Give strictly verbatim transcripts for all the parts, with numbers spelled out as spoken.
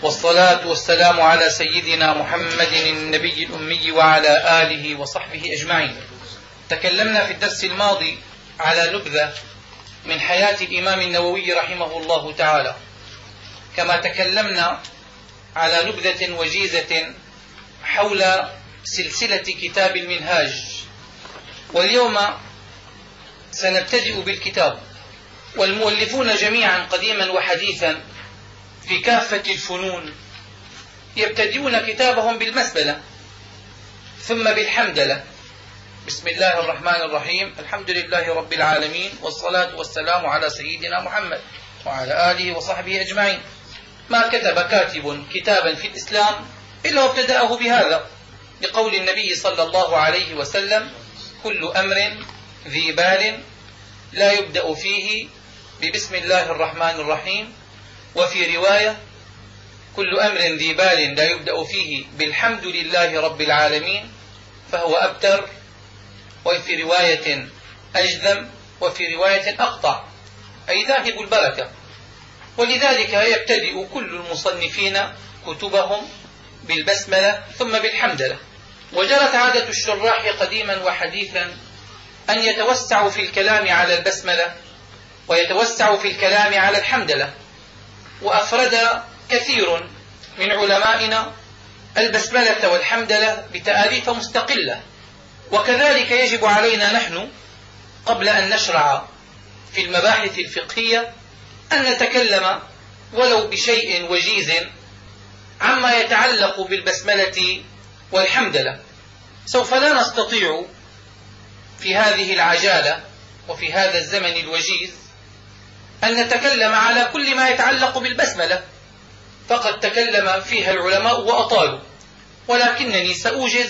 والصلاة والسلام على سيدنا محمد النبي الأمي وعلى آله وصحبه أجمعين. تكلمنا في الدرس الماضي على نبذة من حياة الإمام النووي رحمه الله تعالى، كما تكلمنا على نبذة وجيزة حول سلسلة كتاب المنهاج، واليوم سنبتدئ بالكتاب. والمؤلفون جميعا قديما وحديثا في كافة الفنون يبتدئون كتابهم بالبسملة ثم بالحمدلة، بسم الله الرحمن الرحيم، الحمد لله رب العالمين، والصلاة والسلام على سيدنا محمد وعلى آله وصحبه أجمعين. ما كتب كاتب كتابا في الإسلام إلا وابتدأه بهذا، لقول النبي صلى الله عليه وسلم: كل أمر ذي بال لا يبدأ فيه ببسم الله الرحمن الرحيم، وفي رواية: كل أمر ذي بال لا يبدأ فيه بالحمد لله رب العالمين فهو أبتر، وفي رواية أجذم، وفي رواية أقطع، أي ذاهب البركة. ولذلك يبتدئ كل المصنفين كتبهم بالبسملة ثم بالحمدلة. وجرت عادة الشراح قديما وحديثا أن يتوسعوا في الكلام على البسملة ويتوسعوا في الكلام على الحمدلة، وأفرد كثير من علمائنا البسملة والحمدلة بتآليف مستقلة. وكذلك يجب علينا نحن قبل أن نشرع في المباحث الفقهية أن نتكلم ولو بشيء وجيز عما يتعلق بالبسملة والحمدلة. سوف لا نستطيع في هذه العجالة وفي هذا الزمن الوجيز أن نتكلم على كل ما يتعلق بالبسملة، فقد تكلم فيها العلماء وأطالوا، ولكنني سأوجز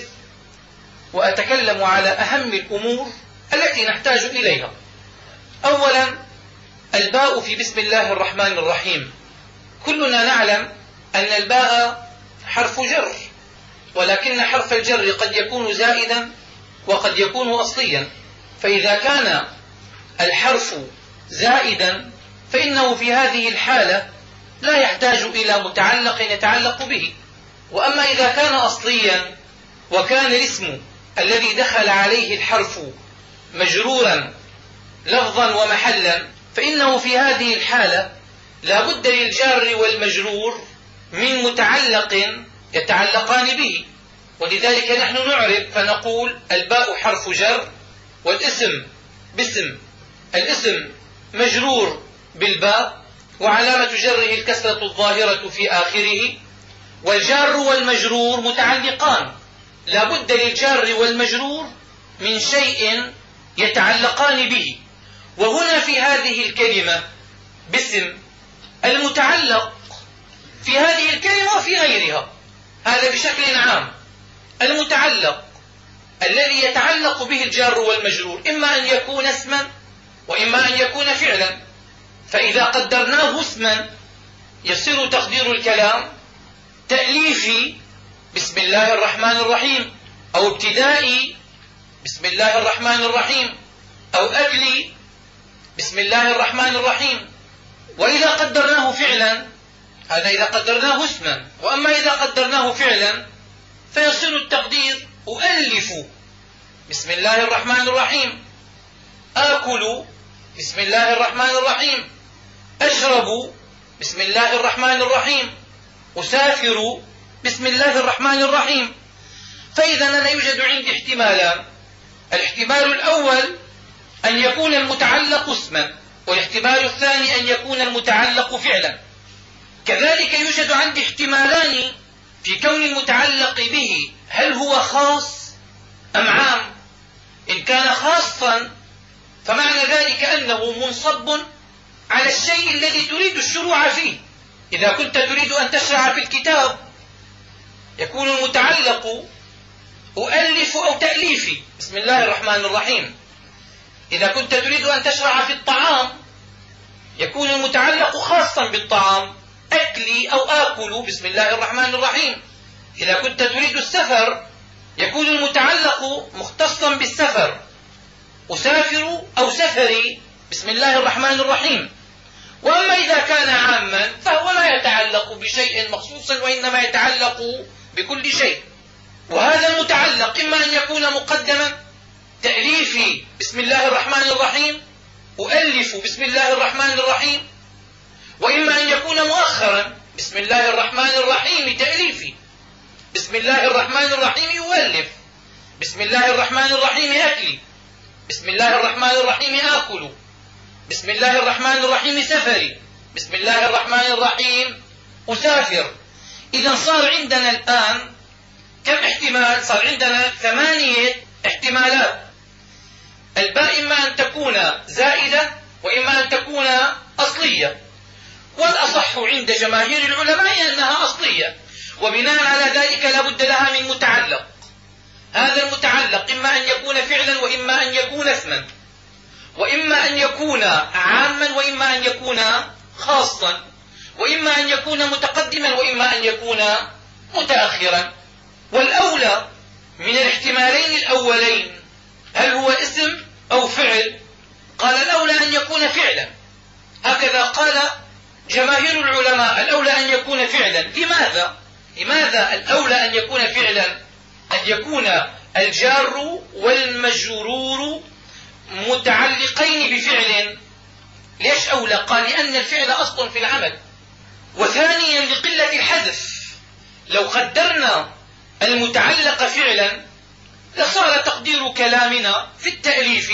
وأتكلم على أهم الأمور التي نحتاج إليها. أولا، الباء في بسم الله الرحمن الرحيم. كلنا نعلم أن الباء حرف جر، ولكن حرف الجر قد يكون زائدا وقد يكون أصليا، فإذا كان الحرف زائدا فإنه في هذه الحالة لا يحتاج إلى متعلق يتعلق به. وأما إذا كان أصليا وكان الاسم الذي دخل عليه الحرف مجرورا لفظا ومحلا فإنه في هذه الحالة لا بد للجار والمجرور من متعلق يتعلقان به. ولذلك نحن نعرب فنقول: الباء حرف جر، والاسم باسم، الاسم مجرور بالباء وعلامة جره الكسرة الظاهرة في آخره، والجار والمجرور متعلقان، لا بد للجار والمجرور من شيء يتعلقان به. وهنا في هذه الكلمة باسم المتعلق في هذه الكلمة وفي غيرها، هذا بشكل عام. المتعلق الذي يتعلق به الجار والمجرور إما أن يكون اسما وإما أن يكون فعلا، فإذا قدرناه اسما يصير تقدير الكلام تأليفي بسم الله الرحمن الرحيم، أو ابتدائي بسم الله الرحمن الرحيم، أو أكلي بسم الله الرحمن الرحيم. وإذا قدرناه فعلا، هذا إذا قدرناه اسما، وأما إذا قدرناه فعلا فيصير التقدير أؤلف بسم الله الرحمن الرحيم، آكل بسم الله الرحمن الرحيم، أشرب بسم الله الرحمن الرحيم، أسافر بسم الله الرحمن الرحيم. فإذا أنا يوجد عندي احتمالان: الاحتمال الأول أن يكون المتعلق اسما، والاحتمال الثاني أن يكون المتعلق فعلا. كذلك يوجد عندي احتمالان في كون المتعلق به هل هو خاص أم عام. إن كان خاصا فمعنى ذلك أنه منصب على الشيء الذي تريد الشروع فيه. إذا كنت تريد أن تشرع في الكتاب يكون المتعلق أؤلف أو تأليفي بسم الله الرحمن الرحيم. إذا كنت تريد أن تشرع في الطعام يكون المتعلق خاصا بالطعام، أكلي أو آكل بسم الله الرحمن الرحيم. إذا كنت تريد السفر يكون المتعلق مختصا بالسفر، أسافر أو سفري بسم الله الرحمن الرحيم. وأما إذا كان عاما فهو لا يتعلق بشيء مخصوصا وإنما يتعلق بكل شيء. وهذا المتعلق إما أن يكون مقدما، تأليفي بسم الله الرحمن الرحيم، أؤلف بسم الله الرحمن الرحيم، وإما أن يكون مؤخرا، بسم الله الرحمن الرحيم تأليفي، بسم الله الرحمن الرحيم يؤلف، بسم الله الرحمن الرحيم أكلي، بسم الله الرحمن الرحيم آكل، بسم الله الرحمن الرحيم سفري، بسم الله الرحمن الرحيم أسافر. إذا صار عندنا الآن كم احتمال؟ صار عندنا ثمانية احتمالات. الباء إما أن تكون زائدة وإما أن تكون أصلية، والأصح عند جماهير العلماء أنها أصلية، وبناء على ذلك لا بد لها من متعلق. هذا المتعلق إما أن يكون فعلا وإما أن يكون اسما، وإما أن يكون عاما وإما أن يكون خاصا، وإما أن يكون متقدما وإما أن يكون متأخرا. والأولى من الاحتمالين الأولين هل هو اسم أو فعل؟ قال الأولى أن يكون فعلا، هكذا قال جماهير العلماء، الأولى أن يكون فعلا. لماذا؟ لماذا الأولى أن يكون فعلا؟ أن يكون الجار والمجرور متعلقين بفعل. ليش أولى؟ قال لأن الفعل أصل في العمل. وثانيا لقلة الحذف، لو قدرنا المتعلق فعلا لصار تقدير كلامنا في التأليف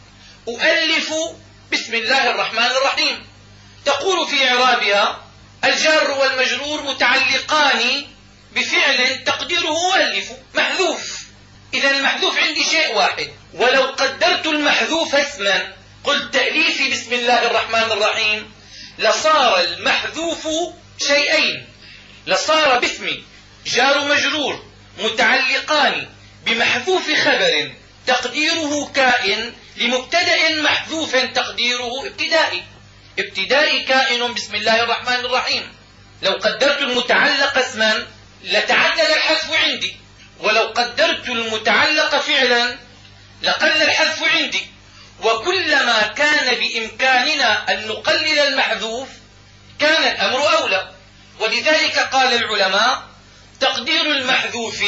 أؤلف بسم الله الرحمن الرحيم، تقول في إعرابها الجار والمجرور متعلقان بفعل تقديره أؤلف، محذوف. إذا المحذوف عندي شيء واحد. ولو قدرت المحذوف اسما قلت تأليفي بسم الله الرحمن الرحيم لصار المحذوف شيئين، لصار باسمي جار مجرور متعلقان بمحذوف خبر تقديره كائن لمبتدأ محذوف تقديره ابتدائي، ابتدائي كائن بسم الله الرحمن الرحيم. لو قدرت المتعلق اسما لتعدد الحذف عندي، ولو قدرت المتعلق فعلا لقل الحذف عندي. وكلما كان بإمكاننا أن نقلل المحذوف كان الأمر أولى. ولذلك قال العلماء تقدير المحذوف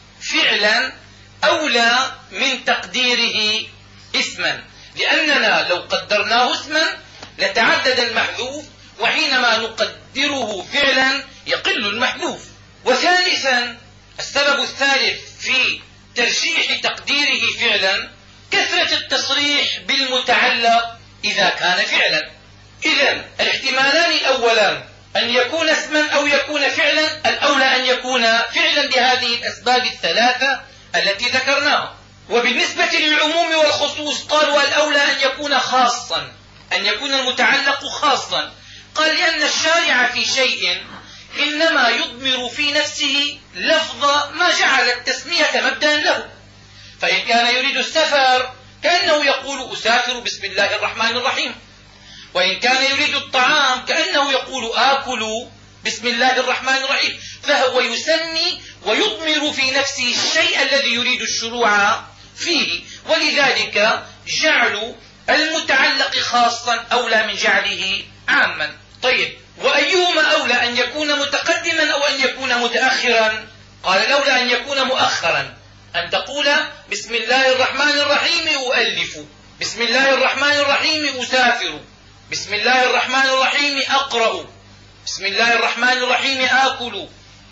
فعلا أولى من تقديره اسما، لأننا لو قدرناه اسما لتعدد المحذوف، وحينما نقدره فعلا يقل المحذوف. وثالثا السبب الثالث في ترشيح تقديره فعلا كثرة التصريح بالمتعلق إذا كان فعلا. إذن الاحتمالان الأولان أن يكون اسما أو يكون فعلا، الأولى أن يكون فعلا بهذه الأسباب الثلاثة التي ذكرناها. وبالنسبة للعموم والخصوص قالوا الأولى أن يكون خاصا، أن يكون المتعلق خاصا. قال لأن الشارع في شيء إنما يضمر في نفسه لفظ ما جعل التسمية مبدأ له. فإن كان يريد السفر كأنه يقول أسافر بسم الله الرحمن الرحيم، وإن كان يريد الطعام كأنه يقول آكل بسم الله الرحمن الرحيم، فهو يسمي ويضمر في نفسه الشيء الذي يريد الشروع فيه. ولذلك جعل المتعلق خاصا أولى من جعله عاما. طيب، وأيهما أولى، أن يكون متقدما أو أن يكون متأخرا؟ قال الأولى أن يكون مؤخرا، أن تقول بسم الله الرحمن الرحيم أؤلف، بسم الله الرحمن الرحيم أسافر، بسم الله الرحمن الرحيم أقرأ، بسم الله الرحمن الرحيم آكل.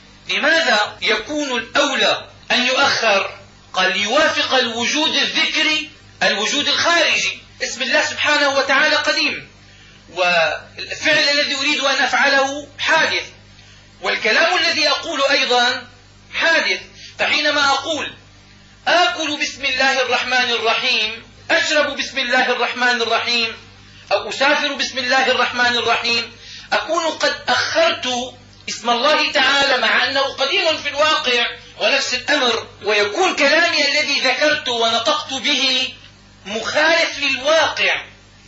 لماذا يكون الأولى أن يؤخر؟ قال ليوافق الوجود الذكري الوجود الخارجي. اسم الله سبحانه وتعالى قديم، والفعل الذي أريد أن أفعله حادث، والكلام الذي أقول أيضا حادث. فحينما أقول آكل بسم الله الرحمن الرحيم، أشرب بسم الله الرحمن الرحيم، أو أسافر بسم الله الرحمن الرحيم، أكون قد أخرت اسم الله تعالى مع أنه قديم في الواقع ونفس الأمر، ويكون كلامي الذي ذكرت ونطقت به مخالف للواقع.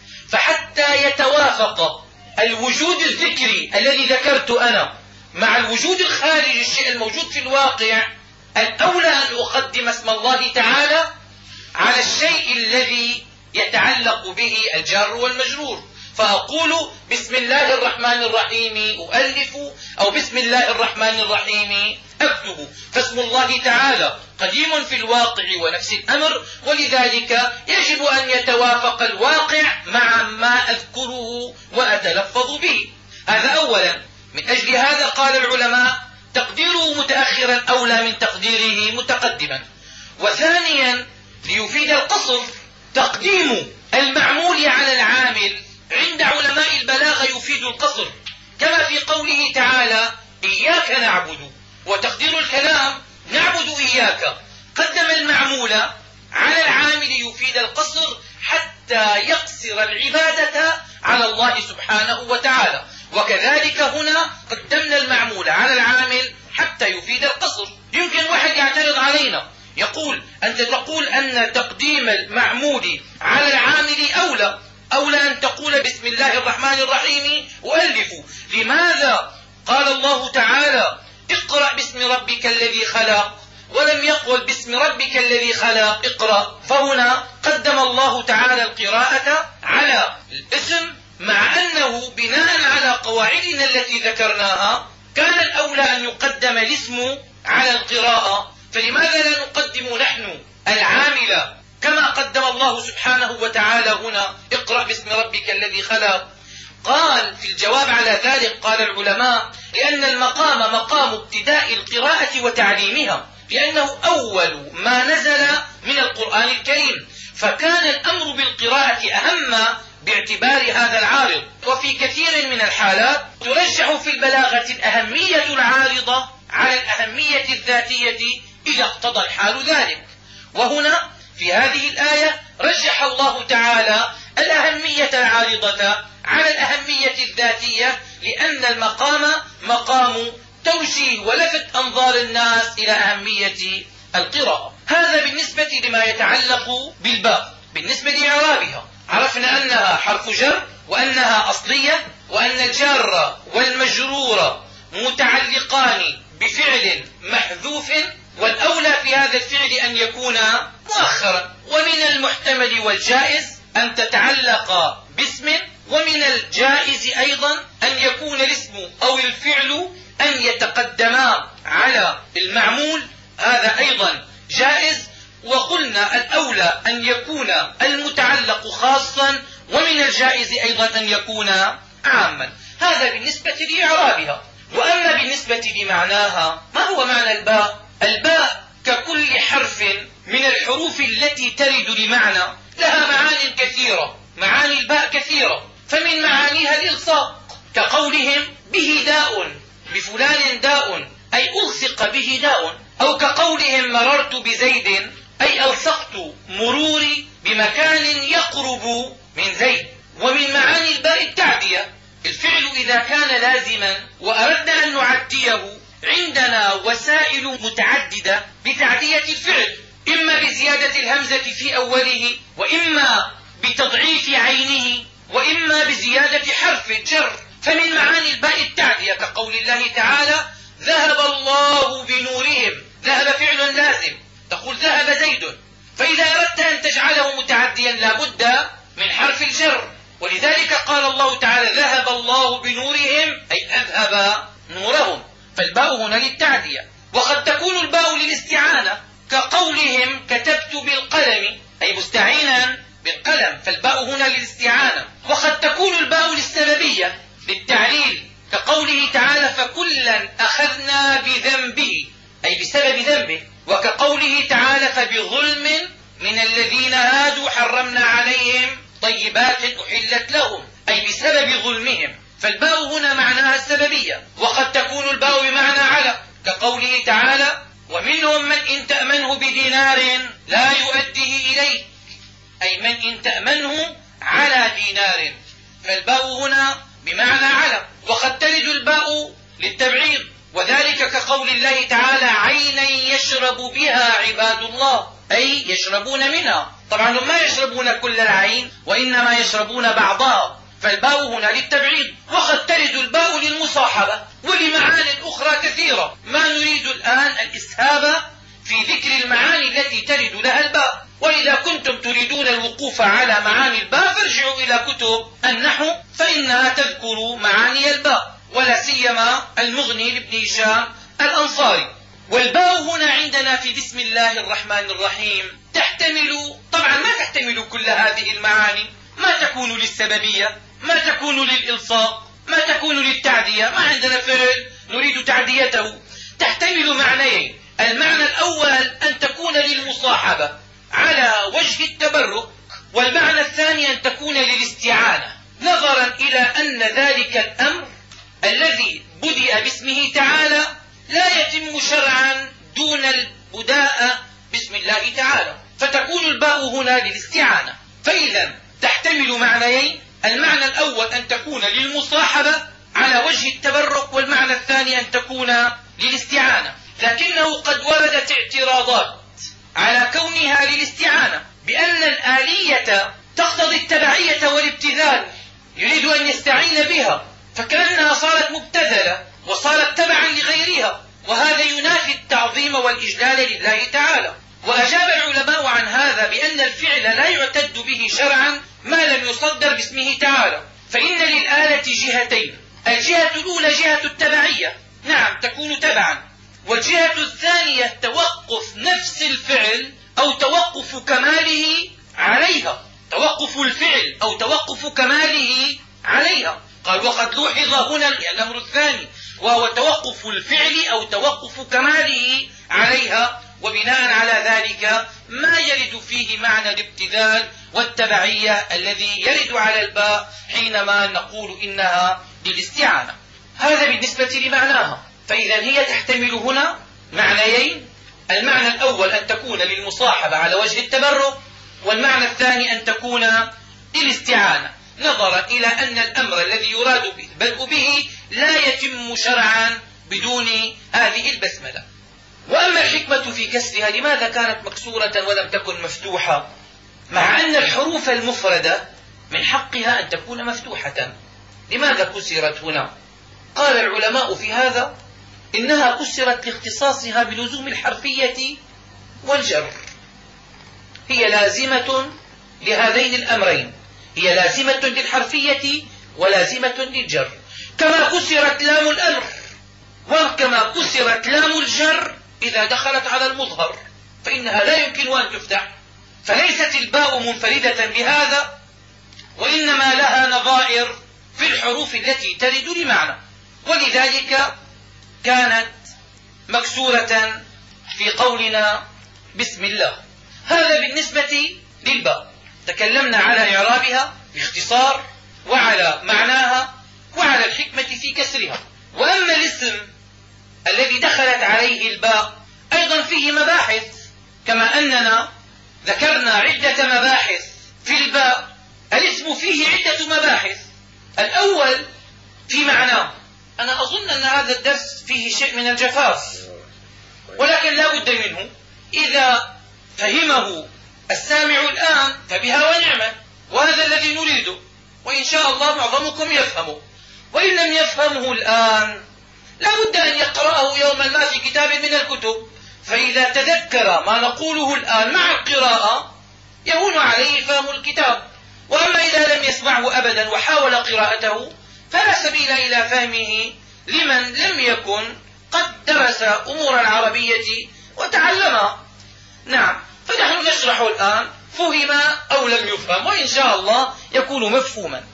فحتى يتوافق الوجود الذكري الذي ذكرت أنا مع الوجود الخارجي الشيء الموجود في الواقع، الأولى أن أقدم اسم الله تعالى على الشيء الذي يتعلق به الجار والمجرور. فأقول بسم الله الرحمن الرحيم أؤلف، أو بسم الله الرحمن الرحيم أكتب. فاسم الله تعالى قديم في الواقع ونفس الأمر، ولذلك يجب أن يتوافق الواقع مع ما أذكره وأتلفظ به. هذا أولا. من أجل هذا قال العلماء تقديره متأخرا أولى من تقديره متقدما. وثانيا ليفيد القصر تقديم المعمول على العامل عند علماء البلاغة يفيد القصر، كما في قوله تعالى إياك نعبد، وتقدير الكلام نعبد إياك. قدم المعمول على العامل يفيد القصر حتى يقصر العبادة على الله سبحانه وتعالى. وكذلك هنا قدمنا المعمول على العامل حتى يفيد القصر. يمكن واحد يعترض علينا يقول أنت تقول أن تقديم المعمول على العامل أولى أولى أن تقول بسم الله الرحمن الرحيم أؤلف. لماذا قال الله تعالى اقرأ باسم ربك الذي خلق ولم يقل باسم ربك الذي خلق اقرأ؟ فهنا قدم الله تعالى القراءة على الاسم، مع أنه بناء على قواعدنا التي ذكرناها كان الأولى أن يقدم الاسم على القراءة. فلماذا لا نقدم نحن العامل كما قدم الله سبحانه وتعالى هنا اقرأ باسم ربك الذي خلق؟ قال في الجواب على ذلك قال العلماء لأن المقام مقام ابتداء القراءة وتعليمها، لأنه أول ما نزل من القرآن الكريم، فكان الأمر بالقراءة أهم باعتبار هذا العارض. وفي كثير من الحالات ترجح في البلاغة الأهمية العارضة على الأهمية الذاتية إذا اقتضى الحال ذلك. وهنا في هذه الآية رجح الله تعالى الأهمية العارضة على الأهمية الذاتية، لأن المقام مقام توجيه ولفت أنظار الناس إلى أهمية القراءة. هذا بالنسبة لما يتعلق بالباء. بالنسبة لإعرابها عرفنا أنها حرف جر وأنها أصلية، وأن الجار والمجرور متعلقان بفعل محذوف، والأولى في هذا الفعل أن يكون مؤخرا. ومن المحتمل والجائز أن تتعلق باسم، ومن الجائز أيضا أن يكون الاسم أو الفعل أن يتقدما على المعمول، هذا أيضا جائز. وقلنا الأولى أن يكون المتعلق خاصا، ومن الجائز أيضا أن يكون عاما. هذا بالنسبة لإعرابها. وأما بالنسبة لمعناها، ما هو معنى الباء؟ الباء ككل حرف من الحروف التي ترد لمعنى لها معان كثيرة. معاني الباء كثيرة، فمن معانيها الإلصاق كقولهم به داء، بفلان داء أي ألصق به داء، أو كقولهم مررت بزيد أي ألصقت مروري بمكان يقرب من زيد. ومن معاني الباء التعدية، الفعل إذا كان لازما وأردنا أن نعديه عندنا وسائل متعددة بتعدية الفعل، إما بزيادة الهمزة في أوله، وإما بتضعيف عينه، وإما بزيادة حرف الجر. فمن معاني الباء التعدية كقول الله تعالى ذهب الله بنورهم، ذهب فعل لازم تقول ذهب زيد، فإذا أردت أن تجعله متعديا لابد من حرف الجر. ولذلك قال الله تعالى ذهب الله بنورهم أي أذهب نورهم، فالباء هنا للتعدية. وقد تكون الباء للاستعانة كقولهم كتبت بالقلم أي مستعينا بالقلم، فالباء هنا للاستعانة. وقد تكون الباء للسببية للتعليل كقوله تعالى فكلا أخذنا بذنبه أي بسبب ذنبه، وكقوله تعالى فبظلم من الذين هادوا حرمنا عليهم طيبات أحلت لهم أي بسبب ظلمهم، فالباء هنا معناها السببية. وقد تكون الباء بمعنى على كقوله تعالى ومنهم من إن تأمنه بدينار لا يؤديه إليه أي من إن تأمنه على دينار، فالباء هنا بمعنى على. وقد ترد الباء للتبعيض، وذلك كقول الله تعالى عينا يشرب بها عباد الله أي يشربون منها. طبعا هم ما يشربون كل العين وإنما يشربون بعضها، فالباء هنا للتبعيض. وقد ترد الباء للمصاحبة ولمعان أخرى كثيرة، ما نريد الآن الإسهاب في ذكر المعاني التي ترد لها الباء. وإذا كنتم تريدون الوقوف على معاني الباء فارجعوا إلى كتب النحو فإنها تذكر معاني الباء، ولا سيما المغني لابن هشام الأنصاري. والباء هنا عندنا في بسم الله الرحمن الرحيم تحتمل، طبعا ما تحتمل كل هذه المعاني، ما تكون للسببية، ما تكون للإلصاق، ما تكون للتعدية، ما عندنا فعل نريد تعديته. تحتمل معنيين: المعنى الأول أن تكون للمصاحبة على وجه التبرك، والمعنى الثاني أن تكون للاستعانة، نظرا إلى أن ذلك الأمر الذي بدأ باسمه تعالى لا يتم شرعا دون البداء باسم الله تعالى، فتكون الباء هنا للاستعانة. فإذا تحتمل معنيين: المعنى الأول أن تكون للمصاحبة على وجه التبرك، والمعنى الثاني أن تكون للاستعانة. لكنه قد وردت اعتراضات على كونها للاستعانة بأن الآلية تقتضي التبعية والابتذال، يريد أن يستعين بها فكأنها صارت مبتذلة وصارت تبعا لغيرها، وهذا ينافي التعظيم والإجلال لله تعالى. وأجاب العلماء عن هذا بأن الفعل لا يعتد به شرعا ما لم يصدر باسمه تعالى، فإن للآلة جهتين: الجهة الأولى جهة التبعية، نعم تكون تبعا، والجهة الثانية توقف نفس الفعل أو توقف كماله عليها، توقف الفعل أو توقف كماله عليها. قال: وقد لوحظ هنا الأمر الثاني، وهو توقف الفعل أو توقف كماله عليها، وبناء على ذلك ما يرد فيه معنى الابتذال والتبعية الذي يرد على الباء حينما نقول إنها للاستعانة. هذا بالنسبة لمعناها. فإذا هي تحتمل هنا معنيين: المعنى الأول أن تكون للمصاحبة على وجه التبرك، والمعنى الثاني أن تكون للاستعانة، نظرا إلى أن الأمر الذي يراد البدء به لا يتم شرعا بدون هذه البسملة. وأما الحكمة في كسرها، لماذا كانت مكسورة ولم تكن مفتوحة، مع أن الحروف المفردة من حقها أن تكون مفتوحة؟ لماذا كسرت هنا؟ قال العلماء في هذا: إنها كسرت لاختصاصها بلزوم الحرفية والجر، هي لازمة لهذين الأمرين، هي لازمة للحرفية ولازمة للجر، كما كسرت لام الأمر وكما كسرت لام الجر إذا دخلت على المظهر، فإنها لا يمكن أن تفتح. فليست الباء منفردة بهذا، وإنما لها نظائر في الحروف التي ترد لمعنى، ولذلك كانت مكسورة في قولنا بسم الله. هذا بالنسبة للباء. تكلمنا على إعرابها باختصار، وعلى معناها، وعلى الحكمة في كسرها. وأما الاسم الذي دخلت عليه الباء أيضا فيه مباحث، كما أننا ذكرنا عدة مباحث في الباء، الاسم فيه عدة مباحث. الأول في معناه. أنا أظن أن هذا الدرس فيه شيء من الجفاف، ولكن لا بد منه. إذا فهمه السامع الآن فبها ونعمة، وهذا الذي نريده، وإن شاء الله معظمكم يفهمه. وإن لم يفهمه الآن لا بد أن يقرأه يوما ما في كتاب من الكتب، فإذا تذكر ما نقوله الآن مع القراءة يهون عليه فهم الكتاب. وأما إذا لم يسمعه أبدا وحاول قراءته فلا سبيل إلى فهمه لمن لم يكن قد درس أمور العربية وتعلمها. نعم، فنحن نشرح الآن فهم أو لم يفهم، وإن شاء الله يكون مفهوما.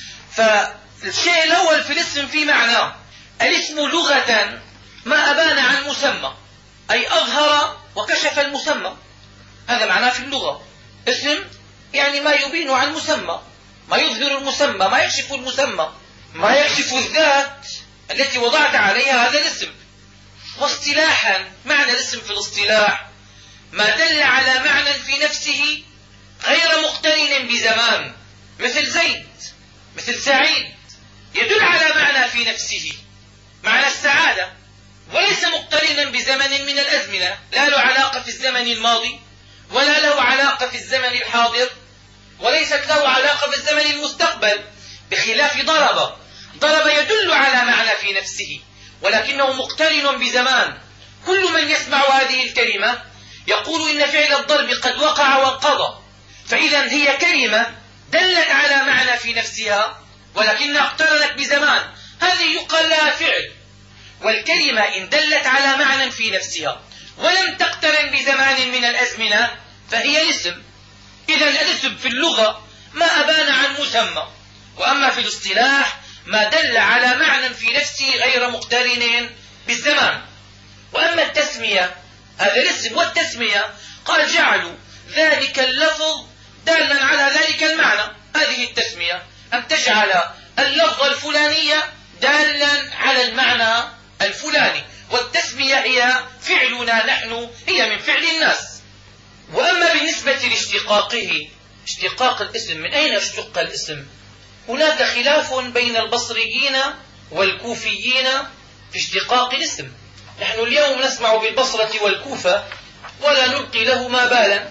فالشيء الأول في الاسم في معناه. الاسم لغة ما أبان عن مسمى، أي أظهر وكشف المسمى، هذا معناه في اللغة. اسم يعني ما يبين عن مسمى، ما يظهر المسمى، ما يكشف المسمى، ما يكشف الذات التي وضعت عليها هذا الاسم. واصطلاحا معنى الاسم في الاصطلاح ما دل على معنى في نفسه غير مقترن بزمان، مثل زيد، مثل سعيد، يدل على معنى في نفسه، معنى السعادة، وليس مقترنا بزمن من الأزمنة، لا له علاقة في الزمن الماضي ولا له علاقة في الزمن الحاضر، وليست له علاقة في الزمن المستقبل، بخلاف ضرب. ضرب يدل على معنى في نفسه ولكنه مقترن بزمان. كل من يسمع هذه الكلمة يقول إن فعل الضرب قد وقع وانقضى، فإذا هي كلمة دلت على معنى في نفسها ولكنها اقترنت بزمان، هذه يقال لها فعل. والكلمة إن دلت على معنى في نفسها ولم تقترن بزمان من الأزمنة فهي اسم. إذا الاسم في اللغة ما أبان عن مسمى، وأما في الاصطلاح ما دل على معنى في نفسه غير مقترن بالزمان. وأما التسمية، هذا الاسم والتسمية قال جعلوا ذلك اللفظ دالا على ذلك المعنى، هذه التسمية أن تجعل اللفظ الفلاني دالا على المعنى الفلاني، والتسمية هي فعلنا نحن، هي من فعل الناس. وأما بالنسبة لاشتقاقه، اشتقاق الاسم، من أين اشتق الاسم؟ هناك خلاف بين البصريين والكوفيين في اشتقاق الاسم. نحن اليوم نسمع بالبصرة والكوفة ولا نلقي لهما بالا،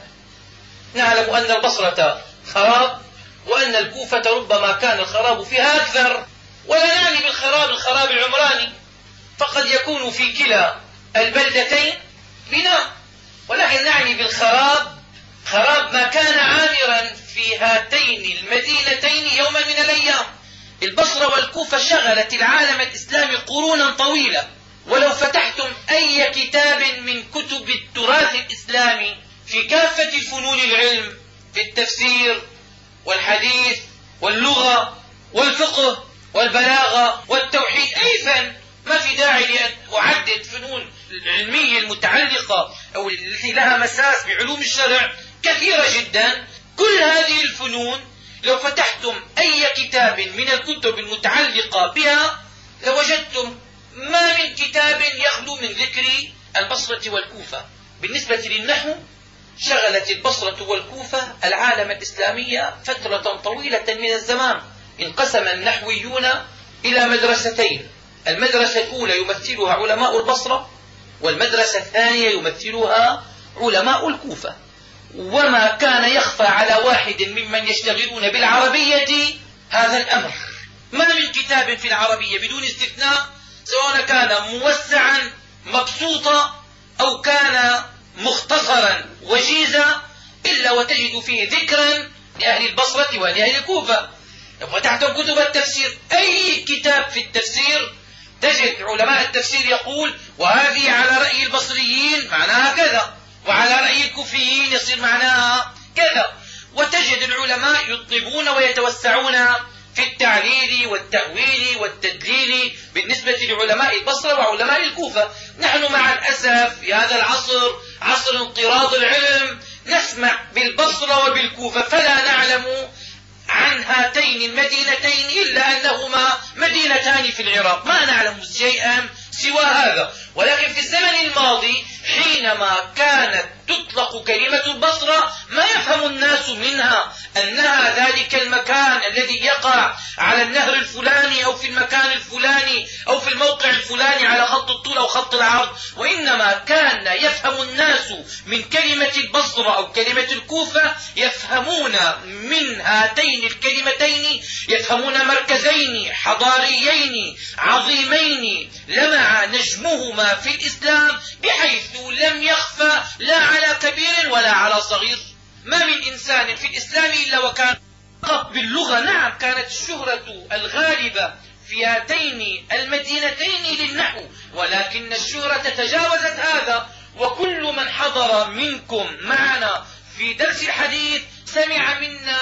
نعلم أن البصرة خراب وأن الكوفة ربما كان الخراب فيها أكثر، ولا نعني بالخراب الخراب العمراني، فقد يكون في كلا البلدتين بناء، ولكن نعني بالخراب خراب ما كان عامرا في هاتين المدينتين يوما من الأيام. البصرة والكوفة شغلت العالم الإسلامي قرونا طويلة، ولو فتحتم أي كتاب من كتب التراث الإسلامي في كافة الفنون العلم، في التفسير والحديث واللغة والفقه والبلاغة والتوحيد، أي فن، ما في داعي لأن أعدد فنون العلمية المتعلقة أو التي لها مساس بعلوم الشرع كثيرة جدا. كل هذه الفنون لو فتحتم أي كتاب من الكتب المتعلقة بها لوجدتم ما من كتاب يخلو من ذكر البصرة والكوفة. بالنسبة للنحو شغلت البصرة والكوفة العالم الإسلامي فترة طويلة من الزمان. انقسم النحويون إلى مدرستين، المدرسة الأولى يمثلها علماء البصرة، والمدرسة الثانية يمثلها علماء الكوفة. وما كان يخفى على واحد ممن يشتغلون بالعربية هذا الأمر. ما من كتاب في العربية بدون استثناء، سواء كان موسعا مبسوطا أو كان مختصرا وجيزا، إلا وتجد فيه ذكرا لأهل البصرة ولأهل الكوفة. لو فتحتم كتب التفسير، أي كتاب في التفسير تجد علماء التفسير يقول وهذه على رأي البصريين معناها كذا، وعلى رأي الكوفيين يصير معناها كذا. وتجد العلماء يطلبون ويتوسعون في التعليل والتأويل والتدليل بالنسبة لعلماء البصرة وعلماء الكوفة. نحن مع الأسف في هذا العصر، عصر انقراض العلم، نسمع بالبصرة وبالكوفة فلا نعلم عن هاتين المدينتين إلا أنهما مدينتان في العراق، ما نعلم شيئا سوى هذا. ولكن في الزمن الماضي حينما كانت تطلق كلمة البصرة ما يفهم الناس منها أنها ذلك المكان الذي يقع على النهر الفلاني أو في المكان الفلاني أو في الموقع الفلاني على خط الطول أو خط العرض، وإنما كان يفهم الناس من كلمة البصرة أو كلمة الكوفة، يفهمون من هاتين الكلمتين يفهمون مركزين حضاريين عظيمين لمع نجمهما في الإسلام، بحيث لم يخفى لا على كبير ولا على صغير. ما من إنسان في الإسلام إلا وكان فقط باللغة. نعم كانت الشهرة الغالبة في هاتين المدينتين للنحو، ولكن الشهرة تجاوزت هذا. وكل من حضر منكم معنا في درس الحديث سمع منا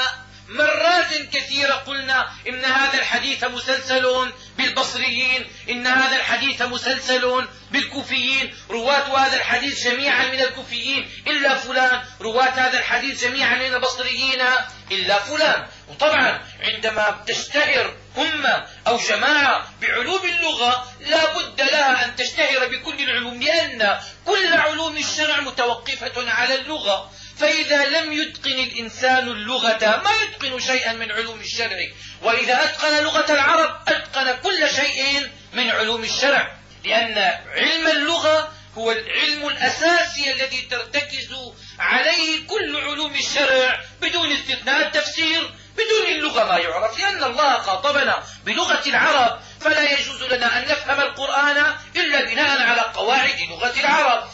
مرات كثيرة قلنا إن هذا الحديث مسلسل بالبصريين، إن هذا الحديث مسلسل بالكوفيين، رواة هذا الحديث جميعا من الكوفيين إلا فلان، رواة هذا الحديث جميعا من البصريين إلا فلان. وطبعا عندما تشتهر أمة أو جماعة بعلوم اللغة لا بد لها أن تشتهر بكل العلوم، لأن كل علوم الشرع متوقفة على اللغة. فإذا لم يتقن الإنسان اللغة ما يتقن شيئا من علوم الشرع، وإذا أتقن لغة العرب أتقن كل شيء من علوم الشرع، لأن علم اللغة هو العلم الأساسي الذي ترتكز عليه كل علوم الشرع بدون استثناء. التفسير بدون اللغة ما يعرف، لأن الله خاطبنا بلغة العرب، فلا يجوز لنا أن نفهم القرآن إلا بناء على قواعد لغة العرب. الحديث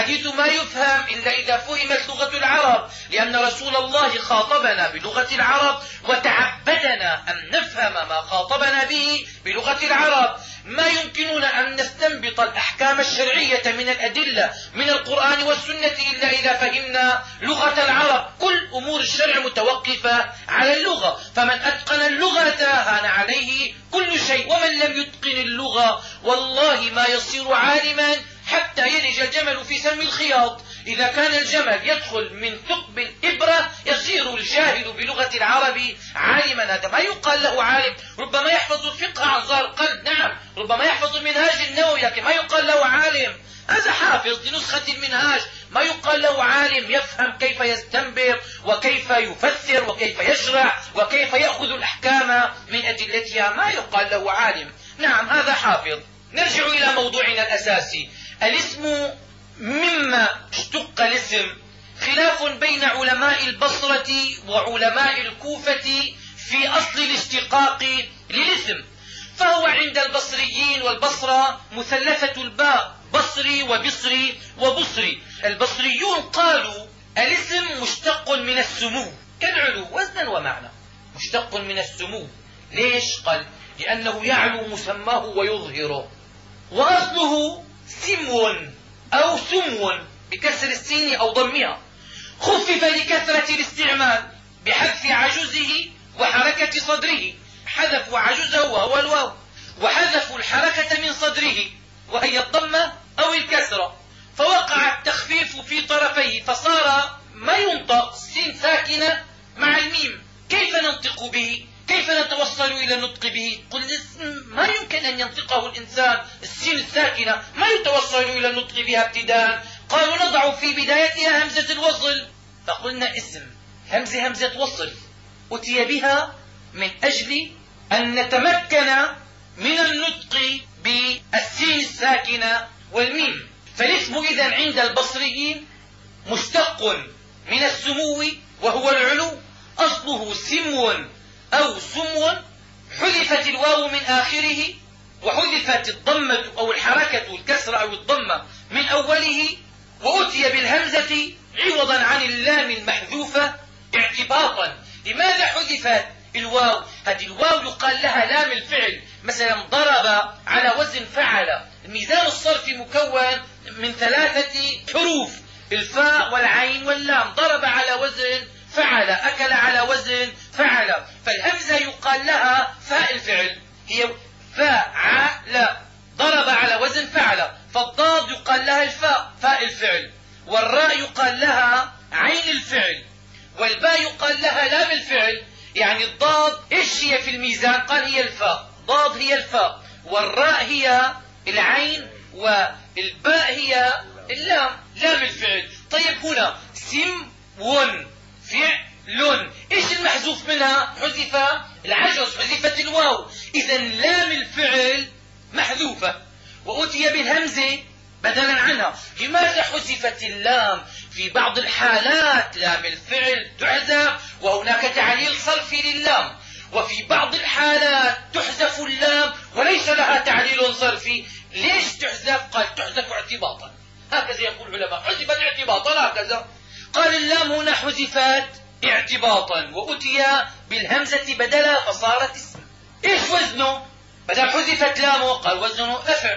والحديث ما يفهم إلا إذا فهمت لغة العرب، لأن رسول الله خاطبنا بلغة العرب وتعبدنا أن نفهم ما خاطبنا به بلغة العرب. ما يمكننا أن نستنبط الأحكام الشرعية من الأدلة من القرآن والسنة إلا إذا فهمنا لغة العرب. كل أمور الشرع متوقفة على اللغة، فمن أتقن اللغة هان عليه كل شيء، ومن لم يتقن اللغة والله ما يصير عالما حتى يلج الجمل في سم الخياط. إذا كان الجمل يدخل من ثقب الإبرة يصير الجاهل بلغة العرب عالما. هذا ما يقال له عالم. ربما يحفظ الفقه عن ظهر قلب، نعم، ربما يحفظ منهاج النووي، لكن ما يقال له عالم. هذا حافظ لنسخة المنهاج، ما يقال له عالم يفهم كيف يستنبط وكيف يفسر وكيف يشرع وكيف يأخذ الأحكام من أدلتها، ما يقال له عالم. نعم، هذا حافظ. نرجع إلى موضوعنا الأساسي. الاسم مما اشتق الاسم خلاف بين علماء البصرة وعلماء الكوفة في أصل الاشتقاق للاسم. فهو عند البصريين والبصرة مثلثة الباء، بصري وبصري وبصري. البصريون قالوا الاسم مشتق من السمو كالعلو وزنا ومعنى، مشتق من السمو. ليش؟ قال لأنه يعلو مسماه ويظهره. وأصله سمو أو سمو بكسر السين أو ضمها، خفف لكثرة الاستعمال بحذف عجزه وحركة صدره. حذفوا عجزه وهو الواو، وحذفوا الحركة من صدره وهي الضمة أو الكسرة، فوقع التخفيف في طرفيه فصار ما ينطق سين ساكنة مع الميم. كيف ننطق به؟ كيف نتوصل إلى النطق به؟ قل ما يمكن أن ينطقه الإنسان، السين الساكنة ما يتوصل إلى النطق بها ابتداء. قالوا نضع في بدايتها همزة الوصل، فقلنا اسم همزة همزة وصل أتي بها من أجل أن نتمكن من النطق بالسين الساكنة والميم. فالاسم إذن عند البصريين مشتق من السمو وهو العلو، أصله سمو أو سمو، حذفت الواو من آخره وحذفت الضمة أو الحركة الكسر أو الضمة من أوله، وأتي بالهمزة عوضا عن اللام المحذوفة اعتباطا. لماذا حذفت الواو؟ هذه الواو يقال لها لام الفعل. مثلا ضرب على وزن فعل. الميزان الصرفي مكون من ثلاثة حروف، الفاء والعين واللام. ضرب على وزن فعل، أكل على وزن فعل. فالهمزة يقال لها فاء الفعل، هي فاعل. ضرب على وزن فعل. فالضاد يقال لها الفاء فاء الفعل، والراء يقال لها عين الفعل، والباء يقال لها لام الفعل. يعني الضاد ايش هي في الميزان؟ قال هي الفاء، ضاد هي الفاء، والراء هي العين، والباء هي اللام لام الفعل. طيب هنا سم ون فعل، ايش المحذوف منها؟ حذف العجز، حذفت الواو. اذا لام الفعل محذوفة وأتي بالهمزة بدلا عنها. لماذا حذفت اللام؟ في بعض الحالات لام الفعل تحذف وهناك تعليل صرفي للام، وفي بعض الحالات تحذف اللام وليس لها تعليل صرفي. ليش تحذف؟ قال تحذف اعتباطا، هكذا يقول العلماء، حذفت اعتباطا هكذا. قال اللام هنا حذفت اعتباطا وأتي بالهمزة بدلا فصارت اسم. ايش وزنه؟ بدل حذفت لامه قال وزنه أفع،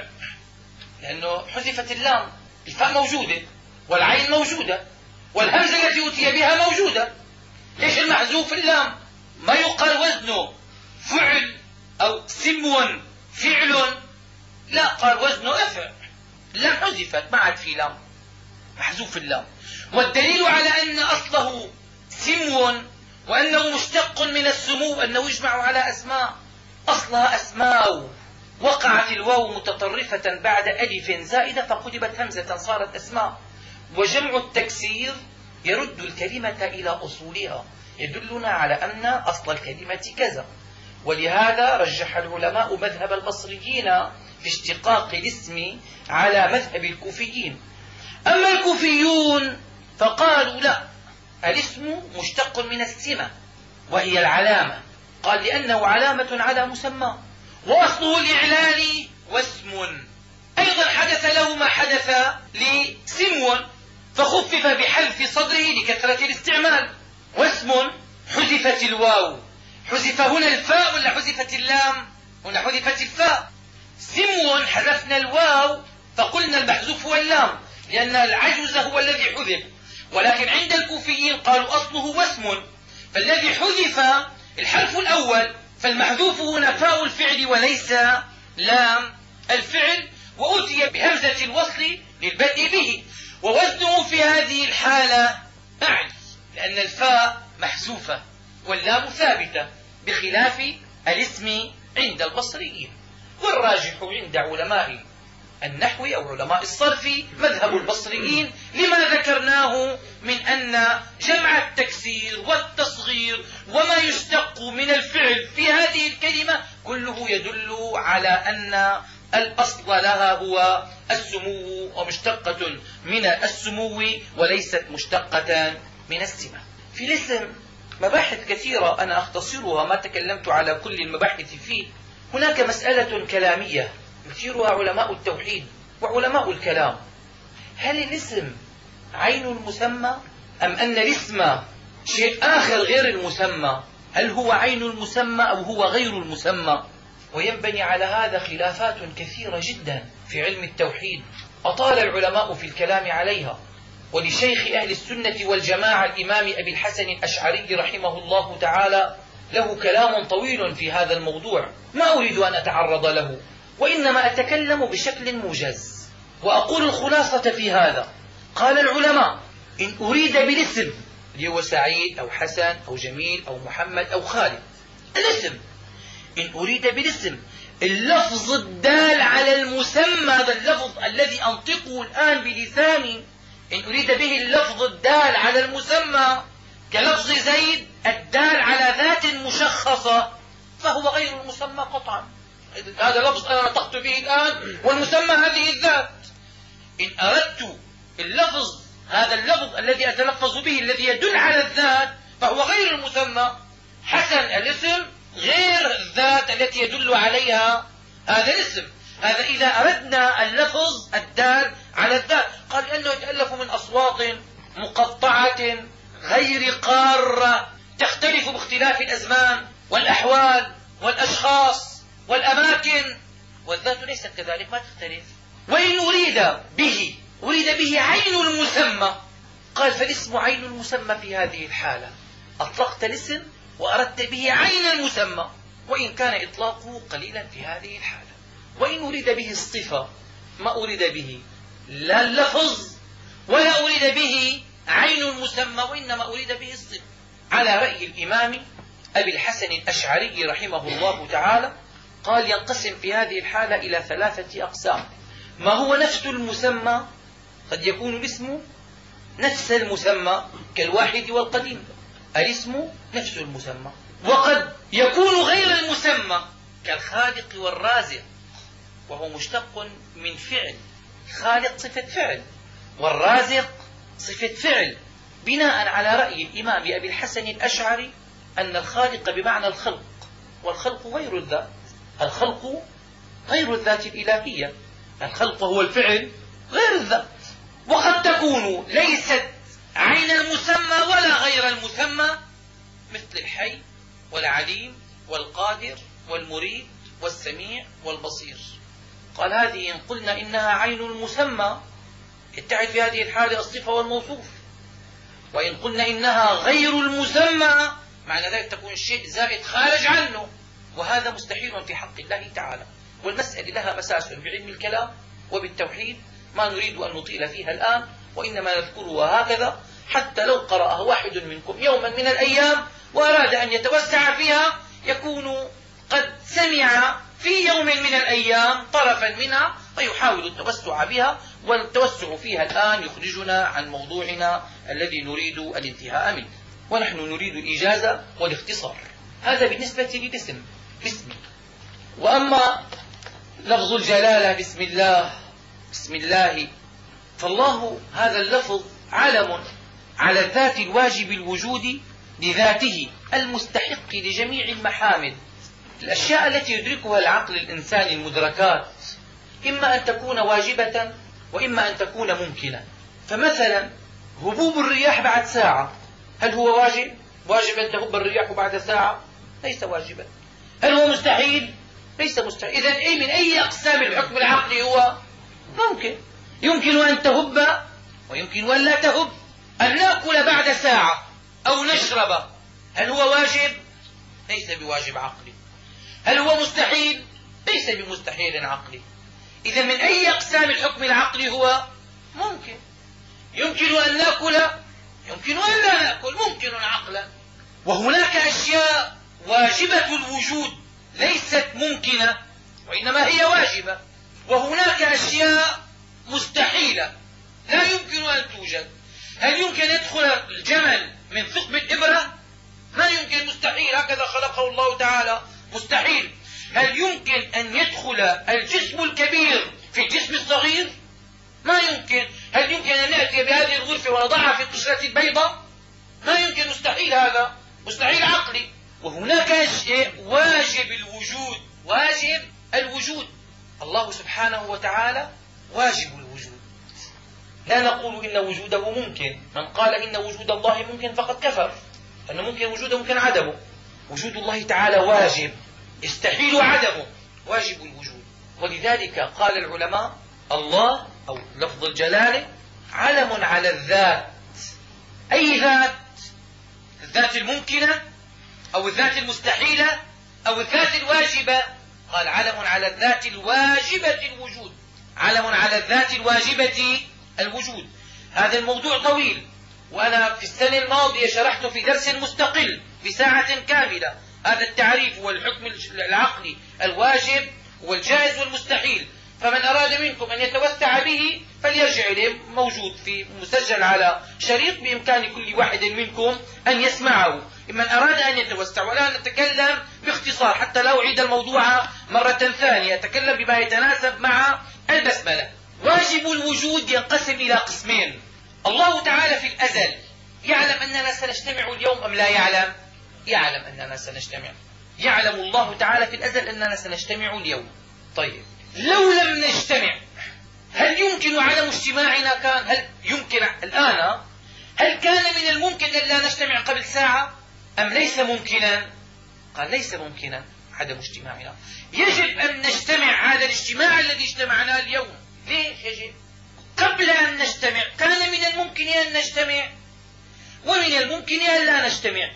لأنه حذفت اللام، الفاء موجودة والعين موجودة والهمزة التي أتي بها موجودة. ايش المحذوف؟ اللام. ما يقال وزنه فعل أو سمو فعل، لا، قال وزنه أفع، اللام حذفت ما عاد في لام، محذوف اللام. والدليل على أن أصله سمو وأنه مشتق من السمو أنه يجمع على أسماء، أصلها أسماء، وقعت الواو متطرفة بعد ألف زائدة فقلبت همزة صارت أسماء. وجمع التكسير يرد الكلمة إلى أصولها، يدلنا على أن أصل الكلمة كذا. ولهذا رجح العلماء مذهب البصريين في اشتقاق الاسم على مذهب الكوفيين. أما الكوفيون فقالوا لا، الاسم مشتق من السمة وهي العلامة. قال لأنه علامة على مسمى، وأصله الإعلان واسم. أيضا حدث له ما حدث سمو فخفف بحذف صدره لكثرة الاستعمال. واسم حذفت الواو. حذف هنا الفاء ولا حذفت اللام؟ هنا حذفت الفاء. سمو حذفنا الواو فقلنا المحذوف هو اللام لأن العجز هو الذي حذف، ولكن عند الكوفيين قالوا أصله واسم، فالذي حذف الحرف الأول فالمحذوف هنا فاء الفعل وليس لام الفعل، وأتي بهمزة الوصل للبدء به، ووزنه في هذه الحالة أعلى لأن الفاء محذوفة واللام ثابتة بخلاف الاسم عند البصريين. والراجح عند علماء النحو أو علماء الصرف مذهب البصريين لما ذكرناه من أن جمع التكسير والتصغير وما يشتق من الفعل في هذه الكلمة كله يدل على أن الأصل لها هو السمو ومشتقة من السمو وليست مشتقة من السمة. في الاسم مباحث كثيرة أنا أختصرها، ما تكلمت على كل المباحث فيه. هناك مسألة كلامية يثيرها علماء التوحيد وعلماء الكلام: هل الاسم عين المسمى أم أن الاسم شيء آخر غير المسمى؟ هل هو عين المسمى أو هو غير المسمى؟ وينبني على هذا خلافات كثيرة جدا في علم التوحيد أطال العلماء في الكلام عليها. ولشيخ أهل السنة والجماعة الإمام أبي الحسن الأشعري رحمه الله تعالى له كلام طويل في هذا الموضوع ما أريد أن أتعرض له، وإنما أتكلم بشكل موجز وأقول الخلاصة في هذا. قال العلماء: إن أريد بالاسم اللي هو سعيد أو حسن أو جميل أو محمد أو خالد، الاسم إن أريد بالاسم اللفظ الدال على المسمى، هذا اللفظ الذي أنطقه الآن بلساني، إن أريد به اللفظ الدال على المسمى كلفظ زيد الدال على ذات مشخصة فهو غير المسمى قطعا. هذا لفظ أنا نطقت به الآن والمسمى هذه الذات. إن أردت اللفظ هذا اللفظ الذي أتلفظ به الذي يدل على الذات فهو غير المسمى. حسن الاسم غير الذات التي يدل عليها هذا الاسم. هذا إذا أردنا اللفظ الدال على الذات. قال لأنه يتألف من أصوات مقطعة غير قارة تختلف باختلاف الأزمان والأحوال والأشخاص والأماكن، والذات ليست كذلك ما تختلف. وإن أريد به أريد به عين المسمى، قال فالاسم عين المسمى في هذه الحالة. أطلقت الاسم وأردت به عين المسمى، وإن كان إطلاقه قليلا في هذه الحالة. وإن أريد به الصفة ما أريد به لا اللفظ ولا أريد به عين المسمى، وإنما أريد به الصفة. على رأي الإمام أبي الحسن الأشعري رحمه الله تعالى قال ينقسم في هذه الحالة إلى ثلاثة أقسام: ما هو نفس المسمى، قد يكون الاسم نفس المسمى كالواحد والقديم، الاسم نفس المسمى، وقد يكون غير المسمى كالخالق والرازق، وهو مشتق من فعل. خالق صفة فعل والرازق صفة فعل، بناء على رأي الإمام أبي الحسن الأشعري أن الخالق بمعنى الخلق، والخلق غير الذات. الخلق غير الذات الإلهية، الخلق هو الفعل غير الذات. وقد تكون ليست عين المسمى ولا غير المسمى مثل الحي والعليم والقادر والمريد والسميع والبصير. قال هذه إن قلنا إنها عين المسمى يتحد في هذه الحالة الصفة والموصوف، وإن قلنا إنها غير المسمى معنى ذلك تكون الشيء زائد خارج عنه، وهذا مستحيل في حق الله تعالى. والمسألة لها مساس بعلم الكلام وبالتوحيد ما نريد أن نطيل فيها الآن، وإنما نذكرها هكذا حتى لو قرأها واحد منكم يوما من الأيام وأراد أن يتوسع فيها يكون قد سمع في يوم من الأيام طرفا منها ويحاول التوسع بها، والتوسع فيها الآن يخرجنا عن موضوعنا الذي نريد الانتهاء منه، ونحن نريد الإجازة والاختصار. هذا بالنسبة للاسم بسم. وأما لفظ الجلالة بسم الله بسم الله فالله هذا اللفظ علم على الذات الواجب الوجود لذاته المستحق لجميع المحامد. الأشياء التي يدركها العقل الإنساني المدركات إما أن تكون واجبة وإما أن تكون ممكنة. فمثلا هبوب الرياح بعد ساعة، هل هو واجب؟ واجب أن تهب الرياح بعد ساعة؟ ليس واجبا. هل هو مستحيل؟ ليس مستحيل. إذن أي من أي أقسام الحكم العقلي هو ممكن؟ يمكن أن تهب ويمكن أن لا تهب. أن نأكل بعد ساعة أو نشرب، هل هو واجب؟ ليس بواجب عقلي. هل هو مستحيل؟ ليس بمستحيل عقلي. إذا من أي أقسام الحكم العقلي هو ممكن؟ يمكن أن نأكل، يمكن أن لا نأكل، ممكن عقلا. وهناك أشياء واجبة الوجود ليست ممكنة وإنما هي واجبة، وهناك أشياء مستحيلة لا يمكن أن توجد. هل يمكن أن يدخل الجمل من ثقب الإبرة؟ ما يمكن، مستحيل، هكذا خلقه الله تعالى، مستحيل. هل يمكن أن يدخل الجسم الكبير في الجسم الصغير؟ ما يمكن. هل يمكن أن نأتي بهذه الغرفة ونضعها في قشرة البيضة؟ ما يمكن، مستحيل، هذا مستحيل عقلي. وهناك شيء واجب الوجود، واجب الوجود. الله سبحانه وتعالى واجب الوجود، لا نقول إن وجوده ممكن. من قال إن وجود الله ممكن فقد كفر، أنه ممكن وجوده ممكن عدمه. وجود الله تعالى واجب، يستحيل عدمه، واجب الوجود. ولذلك قال العلماء الله أو لفظ الجلالة علم على الذات. أي ذات؟ الذات الممكنة أو الذات المستحيلة أو الذات الواجبة؟ قال علم على الذات الواجبة الوجود، علم على الذات الواجبة الوجود. هذا الموضوع طويل، وأنا في السنة الماضية شرحته في درس مستقل في ساعة كاملة، هذا التعريف والحكم العقلي الواجب والجائز والمستحيل. فمن أراد منكم أن يتوسع به فليرجع إليه، موجود في مسجل على شريط، بإمكان كل واحد منكم أن يسمعه من أراد أن يتوسع. ولا نتكلم باختصار حتى لا أعيد الموضوع مرة ثانية، أتكلم بما يتناسب مع البسملة. واجب الوجود ينقسم إلى قسمين. الله تعالى في الأزل يعلم أننا سنجتمع اليوم أم لا يعلم؟ يعلم أننا سنجتمع. يعلم الله تعالى في الأزل أننا سنجتمع اليوم. طيب لو لم نجتمع هل يمكن عدم اجتماعنا؟ كان هل يمكن الآن؟ هل كان من الممكن أن لا نجتمع قبل ساعة أم ليس ممكنا؟ قال ليس ممكنا عدم اجتماعنا. يجب أن نجتمع، هذا الاجتماع الذي اجتمعنا اليوم. ليش يجب؟ قبل أن نجتمع كان من الممكن أن نجتمع ومن الممكن أن لا نجتمع.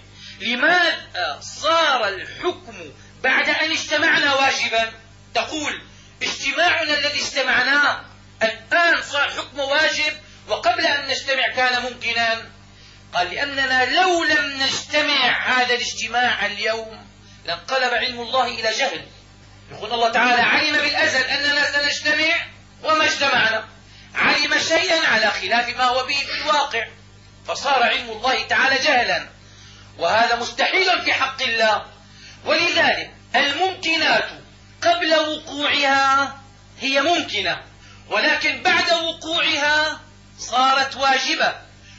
لماذا صار الحكم بعد أن اجتمعنا واجبا؟ تقول اجتماعنا الذي اجتمعناه الآن صار حكم واجب وقبل أن نجتمع كان ممكنا. قال لأننا لو لم نجتمع هذا الاجتماع اليوم لانقلب علم الله إلى جهل. يقول الله تعالى علم بالأزل أننا سنجتمع وما اجتمعنا، علم شيئا على خلاف ما هو به في الواقع، فصار علم الله تعالى جهلا، وهذا مستحيل في حق الله. ولذلك الممكنات قبل وقوعها هي ممكنة، ولكن بعد وقوعها صارت واجبة.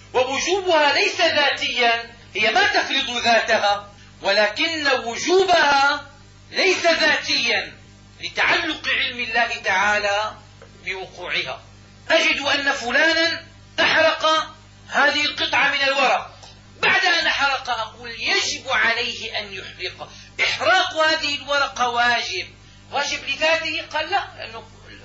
ووجوبها ليس ذاتيا، هي ما تفرض ذاتها، ولكن وجوبها ليس ذاتيا لتعلق علم الله تعالى بوقوعها. أجد أن فلانا أحرق هذه القطعة من الورق، بعد أن أحرق أقول يجب عليه أن يحرق. إحراق هذه الورقة واجب، واجب لذاته؟ قال لا، لأنه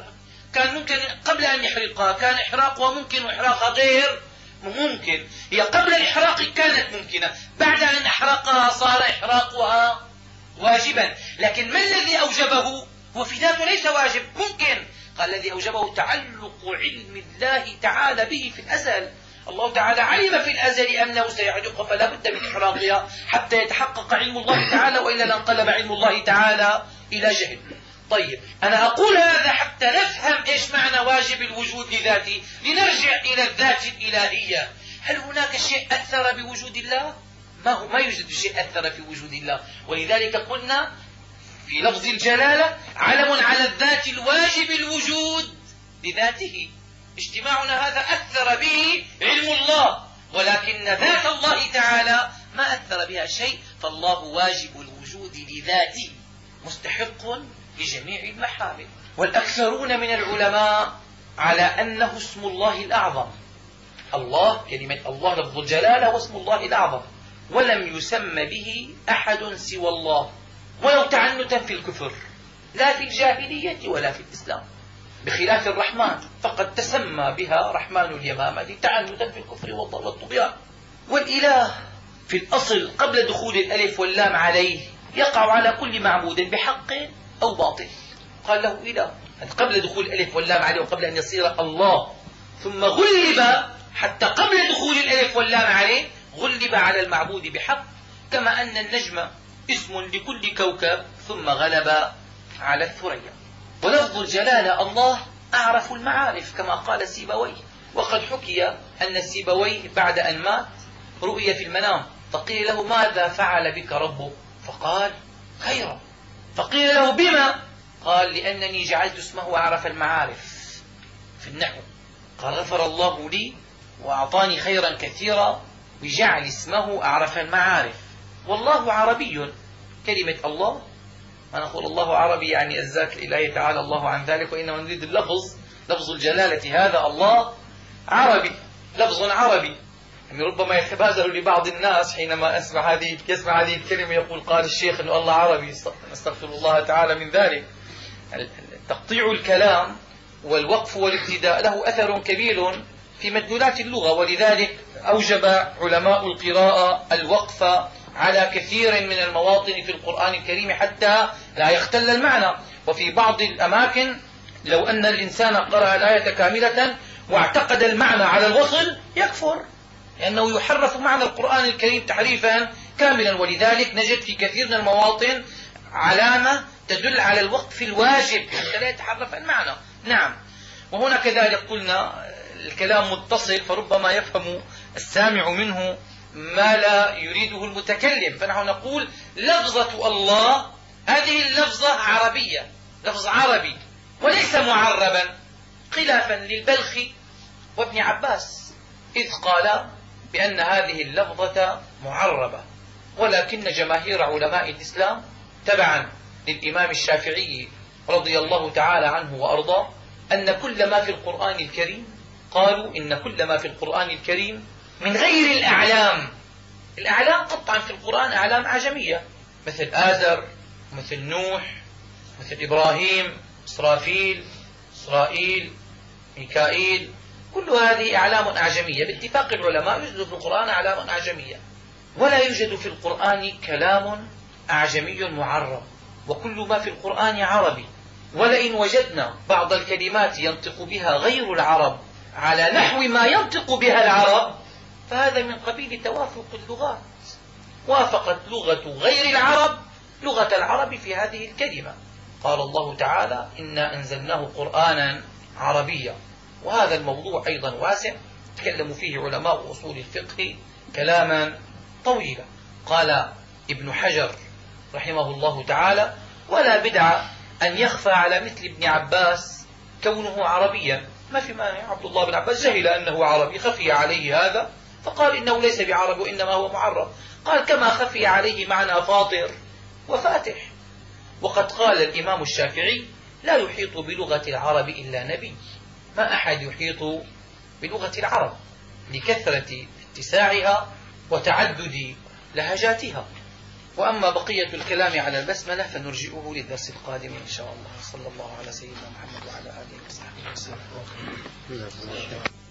كان ممكن قبل أن يحرقها، كان إحراقها ممكن وإحراقها غير ممكن. هي قبل الإحراق كانت ممكنة، بعد أن أحرقها صار إحراقها واجبا. لكن ما الذي أوجبه؟ هو في ذاته ليس واجب، ممكن. قال الذي أوجبه تعلق علم الله تعالى به في الأزل. الله تعالى علم في الأزل أنه سيحرقها فلا بد من إحراقها حتى يتحقق علم الله تعالى، وإلا لانقلب علم الله تعالى إلى جهل. طيب أنا أقول هذا حتى نفهم إيش معنى واجب الوجود لذاته، لنرجع إلى الذات الإلهية. هل هناك شيء أثر بوجود الله؟ ما هو ما يوجد شيء أثر في وجود الله. ولذلك قلنا في لفظ الجلالة علم على الذات الواجب الوجود لذاته. اجتماعنا هذا أثر به علم الله، ولكن ذات الله تعالى ما أثر بها شيء، فالله واجب الوجود لذاته مستحق لجميع المحامد. والأكثرون من العلماء على أنه اسم الله الأعظم، الله كلمة الله لفظ الجلالة واسم الله الأعظم، ولم يسمى به أحد سوى الله ولو تعنتا في الكفر، لا في الجاهلية ولا في الإسلام، بخلاف الرحمن فقد تسمى بها رحمن اليمامة تعنتا في الكفر والطغيان. والإله في الأصل قبل دخول الألف واللام عليه يقع على كل معبود بحق أو باطل، قال له إله قبل دخول الألف واللام عليه وقبل أن يصير الله، ثم غلب حتى قبل دخول الألف واللام عليه غلب على المعبود بحق، كما أن النجم اسم لكل كوكب ثم غلب على الثريا. ولفظ الجلالة الله أعرف المعارف كما قال سيبويه، وقد حكي أن سيبويه بعد أن مات رؤي في المنام فقيل له ماذا فعل بك ربك؟ فقال خيرا. فقيل له بما؟ قال لأنني جعلت اسمه أعرف المعارف في النحو، قال غفر الله لي وأعطاني خيرا كثيرا بجعل اسمه أعرف المعارف. والله عربي، كلمة الله ما نقول الله عربي يعني الذات الإلهي تعالى الله عن ذلك، وإنما نريد اللفظ لفظ الجلالة، هذا الله عربي لفظ عربي. يعني ربما يتبادر لبعض الناس حينما أسمع هذه يسمع هذه الكلمة يقول قال الشيخ أن الله عربي، نستغفر الله تعالى من ذلك. تقطيع الكلام والوقف والابتداء له أثر كبير في مدلولات اللغة، ولذلك أوجب علماء القراءة الوقف على كثير من المواطن في القرآن الكريم حتى لا يختل المعنى. وفي بعض الأماكن لو أن الإنسان قرأ الآية كاملة واعتقد المعنى على الوصل يكفر، لأنه يحرف معنى القرآن الكريم تحريفا كاملا. ولذلك نجد في كثير من المواطن علامة تدل على الوقف الواجب حتى لا يتحرف المعنى. نعم، وهنا كذلك قلنا الكلام متصل، فربما يفهم السامع منه ما لا يريده المتكلم، فنحن نقول لفظة الله هذه اللفظة عربية، لفظ عربي وليس معربا، خلافا للبلخي وابن عباس إذ قال بأن هذه اللفظة معربة. ولكن جماهير علماء الإسلام تبعا للإمام الشافعي رضي الله تعالى عنه وأرضاه أن كل ما في القرآن الكريم، قالوا إن كل ما في القرآن الكريم من غير الأعلام، الأعلام قطعا في القرآن أعلام أعجمية مثل آزر، مثل نوح، مثل إبراهيم، إسرافيل، إسرائيل، ميكائيل، كل هذه أعلام أعجمية باتفاق العلماء، يوجد في القرآن أعلام أعجمية، ولا يوجد في القرآن كلام أعجمي معرب، وكل ما في القرآن عربي. ولئن وجدنا بعض الكلمات ينطق بها غير العرب على نحو ما ينطق بها العرب فهذا من قبيل توافق اللغات، وافقت لغة غير العرب لغة العرب في هذه الكلمة. قال الله تعالى إنا أنزلناه قرآنا عربيا. وهذا الموضوع أيضا واسع تكلموا فيه علماء أصول الفقه كلاما طويلا. قال ابن حجر رحمه الله تعالى ولا بدعة أن يخفى على مثل ابن عباس كونه عربيا، ما في مانع، عبد الله بن عباس جهل أنه عربي، خفي عليه هذا فقال إنه ليس بعربي وإنما هو معرب. قال كما خفي عليه معنى فاطر وفاتح. وقد قال الإمام الشافعي لا يحيط بلغة العرب إلا نبي، ما أحد يحيط بلغة العرب لكثرة اتساعها وتعدد لهجاتها. وأما بقية الكلام على البسملة فنرجئه للدرس القادم إن شاء الله. صلى الله على سيدنا محمد وعلى آله وصحبه وسلم.